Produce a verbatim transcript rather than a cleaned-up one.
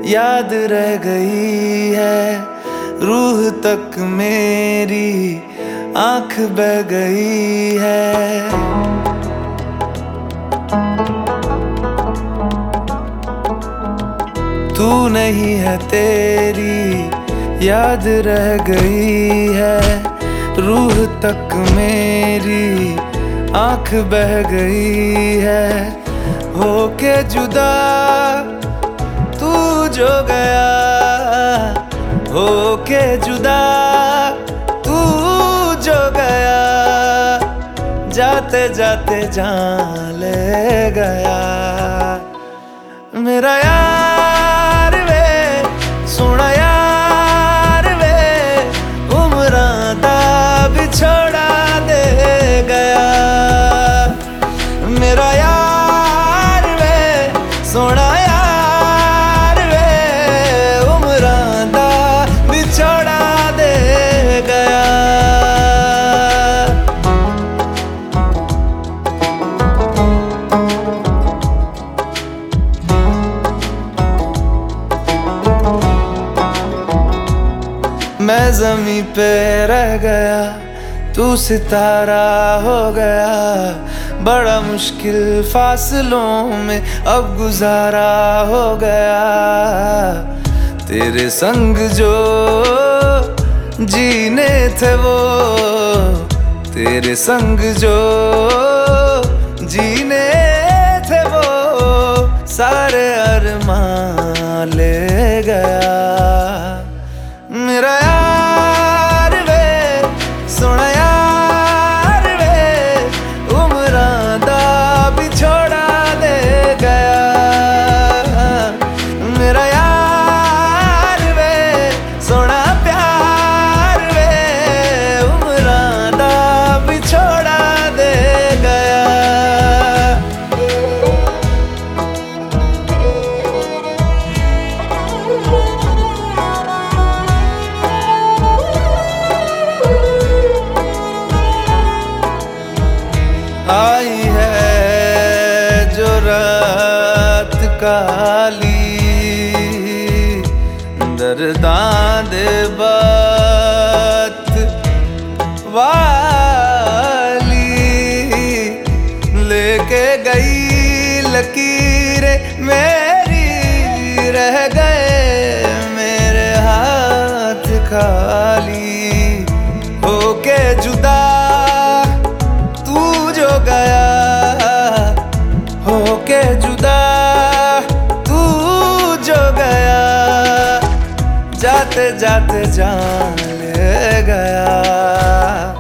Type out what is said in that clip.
याद रह गई है रूह तक मेरी, आंख बह गई है। तू नहीं है तेरी याद रह गई है रूह तक मेरी, आंख बह गई है। होके जुदा तू जो गया, होके जुदा तू जो गया, जाते जाते जान ले गया। मेरा यार वे सोना यार वे, उम्रां दा बिछोड़ा दे गया। मेरा यार वे सोना यार वे, उम्रां दा बिछोड़ा दे गया। मैं ज़मीं पे रह गया, तू सितारा हो गया। बड़ा मुश्किल फासलों में अब गुजारा हो गया। तेरे संग जो जीने थे वो, तेरे संग जो जीने थे वो, सारे अरमान ले गया। मेरा यार वे सोना यार वे, उम्रां दा बिछोड़ा दे गया। मेरा यार वे सोना प्यार वे, उम्रां दा बिछोड़ा दे गया। आई है जो रात काली, दर्दां दे बात वाली, लेके गई लकीरें मेरी, रह गए मेरे हाथ खाली। होके जुदा गया, होके जुदा तू जो गया, जाते जाते जान ले गया।